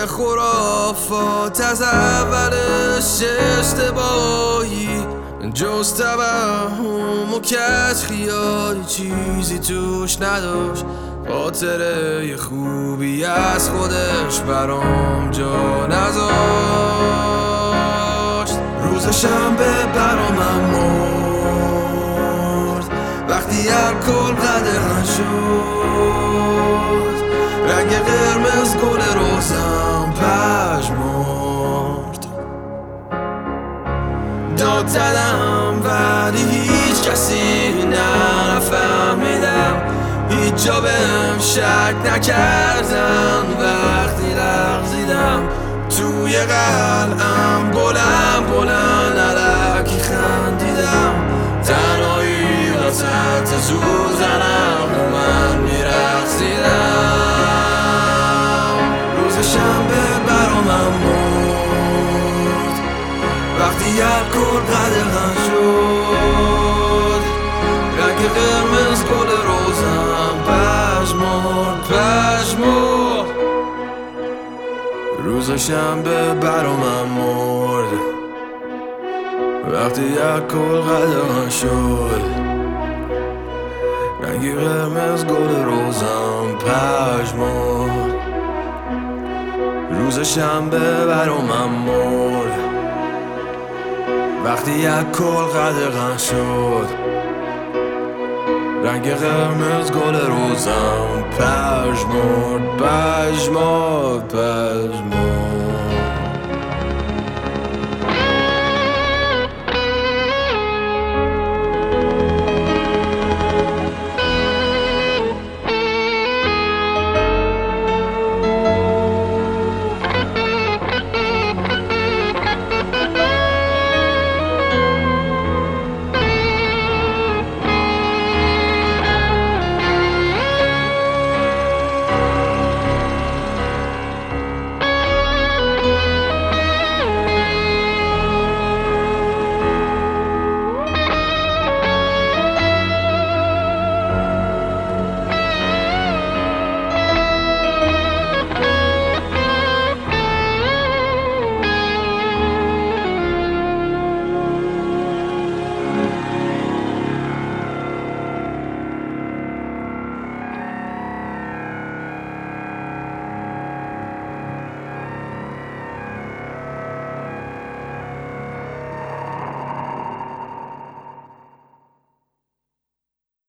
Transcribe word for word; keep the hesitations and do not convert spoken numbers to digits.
خرافات از اولش اشتباهی، جز توهم و کج خیالی چیزی توش نداشت. خاطره خوبی از خودش برام جا نذاشت. روز شنبه برامم مرد وقتی الکل قدغن شد. رنگ قرمز گل روزم پژمرد. داد زدم ولی هیچ کسی نه نفهمیدم، هیچ جا بهم شک نکردن. وقتی لغزیدم توی قلعم بلند بلند علکی خندیدم. تنهایی وسط سوزنم و من میرقصیدم. روز شنبه برامم مرد وقتی الکل قدغن شد. رنگ قرمز گل روزم پژمرد پژمرد. روز شنبه برامم مرد وقتی الکل قدغن شد. رنگ قرمز گل روزم پژمرد. روز شنبه برامم مرد وقتی الکل قدغن شد. رنگ قرمز گل روزم پژمرد پژمرد.